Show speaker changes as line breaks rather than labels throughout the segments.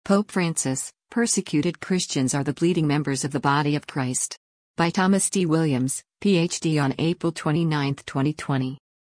Pope Francis, persecuted Christians are the bleeding members of the body of Christ. By Thomas D. Williams, Ph.D. on April 29, 2020.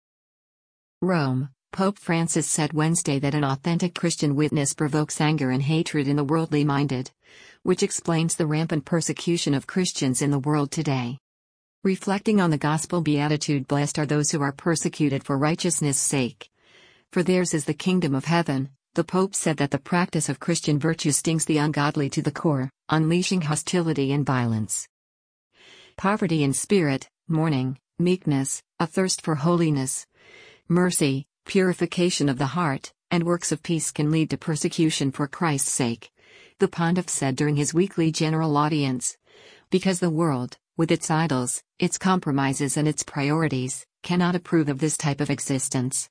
Rome, Pope Francis said Wednesday that an authentic Christian witness provokes anger and hatred in the worldly minded, which explains the rampant persecution of Christians in the world today. Reflecting on the gospel beatitude, blessed are those who are persecuted for righteousness' sake, for theirs is the kingdom of heaven. The Pope said that the practice of Christian virtue stings the ungodly to the core, unleashing hostility and violence. Poverty in spirit, mourning, meekness, a thirst for holiness, mercy, purification of the heart, and works of peace can lead to persecution for Christ's sake, the pontiff said during his weekly general audience, because the world, with its idols, its compromises and its priorities, cannot approve of this type of existence.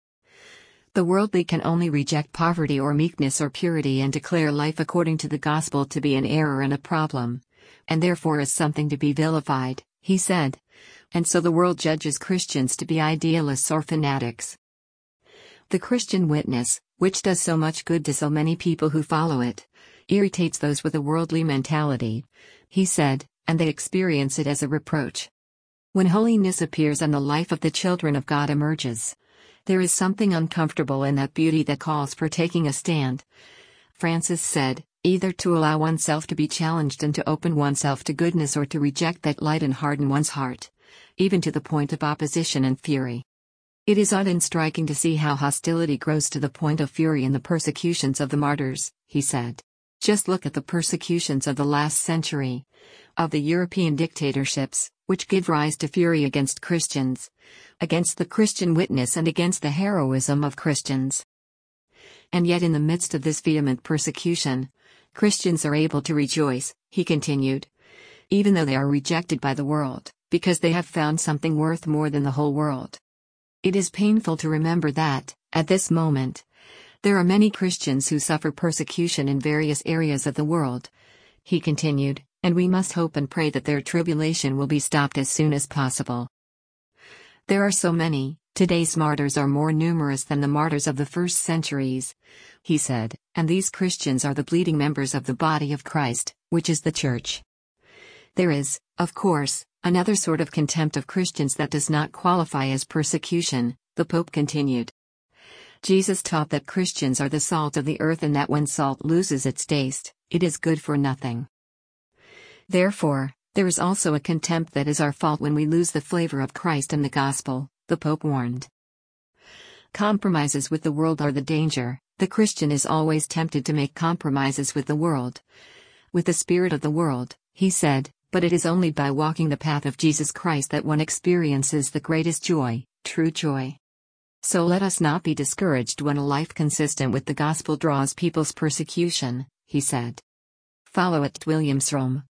The worldly can only reject poverty or meekness or purity and declare life according to the gospel to be an error and a problem, and therefore as something to be vilified, he said. And so the world judges Christians to be idealists or fanatics. The Christian witness, which does so much good to so many people who follow it, irritates those with a worldly mentality, he said, and they experience it as a reproach. When holiness appears and the life of the children of God emerges, there is something uncomfortable in that beauty that calls for taking a stand. Francis said, either to allow oneself to be challenged and to open oneself to goodness, or to reject that light and harden one's heart, even to the point of opposition and fury. It is odd and striking to see how hostility grows to the point of fury in the persecutions of the martyrs, he said. Just look at the persecutions of the last century, of the European dictatorships, which give rise to fury against Christians, against the Christian witness and against the heroism of Christians. And yet in the midst of this vehement persecution, Christians are able to rejoice, he continued, even though they are rejected by the world, because they have found something worth more than the whole world. It is painful to remember that, at this moment, there are many Christians who suffer persecution in various areas of the world, he continued, and we must hope and pray that their tribulation will be stopped as soon as possible. There are so many, today's martyrs are more numerous than the martyrs of the first centuries, he said, and these Christians are the bleeding members of the body of Christ, which is the Church. There is, of course, another sort of contempt of Christians that does not qualify as persecution, the Pope continued. Jesus taught that Christians are the salt of the earth and that when salt loses its taste, it is good for nothing. Therefore, there is also a contempt that is our fault when we lose the flavor of Christ and the gospel, the Pope warned. Compromises with the world are the danger. The Christian is always tempted to make compromises with the world, with the spirit of the world, he said, but it is only by walking the path of Jesus Christ that one experiences the greatest joy, true joy. So let us not be discouraged when a life consistent with the gospel draws people's persecution, he said. Follow at Williams Rome.